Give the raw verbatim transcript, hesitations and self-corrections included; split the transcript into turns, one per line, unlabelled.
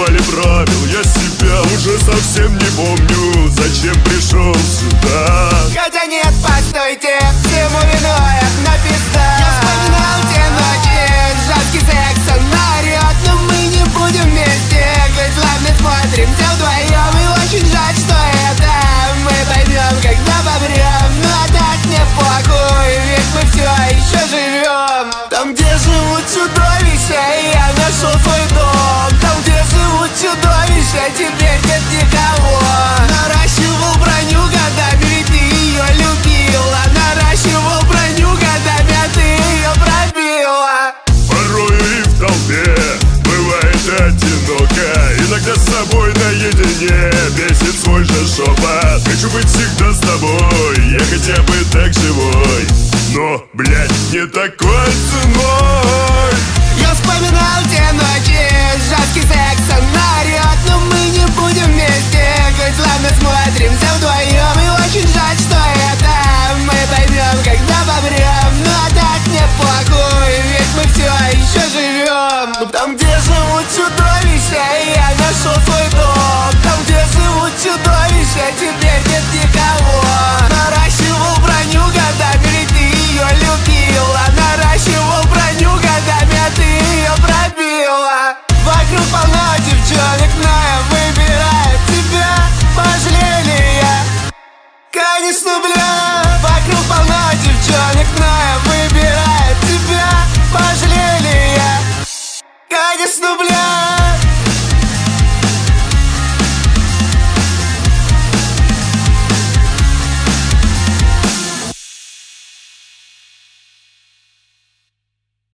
назвали правил, я себя уже совсем не помню, зачем пришел сюда.
Хотя нет, постойте, всему виной одна пизда. Я вспоминал те ночи, жесткий секс, она орёт, но мы не будем вместе. Ведь славно смотримся вдвоем, и очень жаль, что это мы поймем, когда помрем. Но так не похуй, ведь мы все еще живем. Там, где живут чудовища, я нашел свой дом. Там, где живут чудовища, теперь нет никого. Наращивал броню годами, ведь ты ее любила. Наращивал броню годами, а ты ее пробила.
Порою и в толпе бывает одиноко, иногда с собой наедине бесит свой же шепот. Хочу быть всегда с тобой, я хотя бы так живой, но, блядь, не такой ценой.